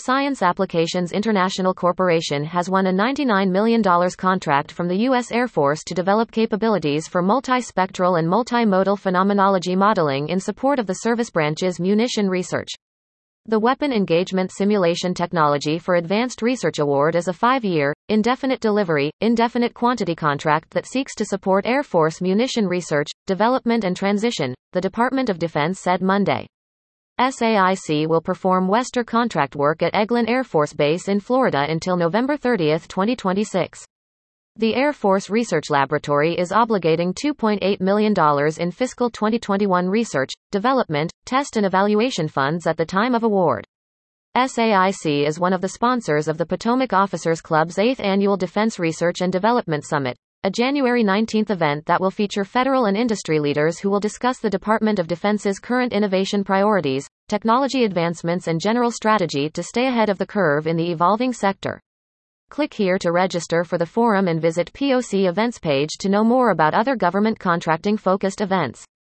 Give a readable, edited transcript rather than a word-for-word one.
Science Applications International Corporation has won a $99 million contract from the U.S. Air Force to develop capabilities for multispectral and multimodal phenomenology modeling in support of the service branch's munition research. The Weapon Engagement Simulation Technology for Advanced Research Award is a 5-year, indefinite delivery, indefinite quantity contract that seeks to support Air Force munition research, development and transition, the Department of Defense said Monday. SAIC will perform Wester contract work at Eglin Air Force Base in Florida until November 30, 2026. The Air Force Research Laboratory is obligating $2.8 million in fiscal 2021 research, development, test and evaluation funds at the time of award. SAIC is one of the sponsors of the Potomac Officers Club's 8th Annual Defense Research and Development Summit, a January 19 event that will feature federal and industry leaders who will discuss the Department of Defense's current innovation priorities, technology advancements and general strategy to stay ahead of the curve in the evolving sector. Click here to register for the forum and visit POC events page to know more about other government contracting-focused events.